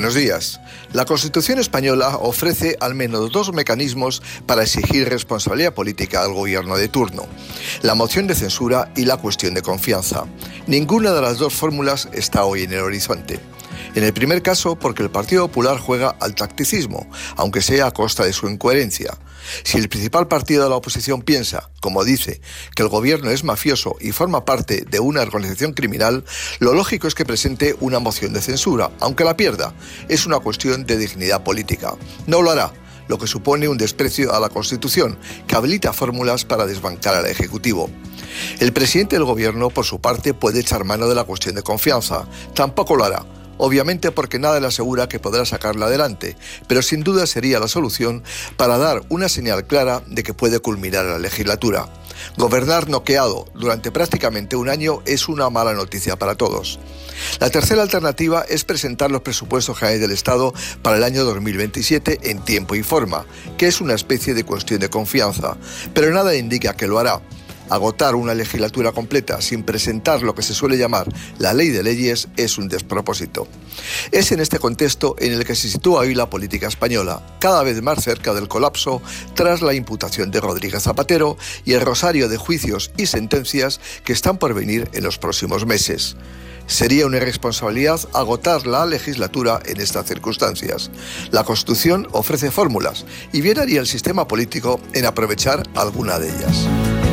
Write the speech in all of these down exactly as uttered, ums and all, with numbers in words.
Buenos días. La Constitución española ofrece al menos dos mecanismos para exigir responsabilidad política al gobierno de turno: la moción de censura y la cuestión de confianza. Ninguna de las dos fórmulas está hoy en el horizonte. En el primer caso, porque el Partido Popular juega al tacticismo, aunque sea a costa de su incoherencia. Si el principal partido de la oposición piensa, como dice, que el gobierno es mafioso y forma parte de una organización criminal, lo lógico es que presente una moción de censura, aunque la pierda. Es una cuestión de dignidad política. No lo hará, lo que supone un desprecio a la Constitución, que habilita fórmulas para desbancar al Ejecutivo. El presidente del gobierno, por su parte, puede echar mano de la cuestión de confianza. Tampoco lo hará. Obviamente porque nada le asegura que podrá sacarla adelante, pero sin duda sería la solución para dar una señal clara de que puede culminar la legislatura. Gobernar noqueado durante prácticamente un año es una mala noticia para todos. La tercera alternativa es presentar los presupuestos generales del Estado para el año dos mil veintisiete en tiempo y forma, que es una especie de cuestión de confianza, pero nada indica que lo hará. Agotar una legislatura completa sin presentar lo que se suele llamar la ley de leyes es un despropósito. Es en este contexto en el que se sitúa hoy la política española, cada vez más cerca del colapso tras la imputación de Rodríguez Zapatero y el rosario de juicios y sentencias que están por venir en los próximos meses. Sería una irresponsabilidad agotar la legislatura en estas circunstancias. La Constitución ofrece fórmulas y bien haría el sistema político en aprovechar alguna de ellas.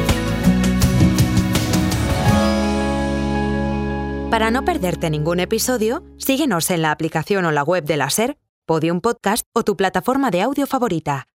Para no perderte ningún episodio, síguenos en la aplicación o la web de la SER, Podium Podcast o tu plataforma de audio favorita.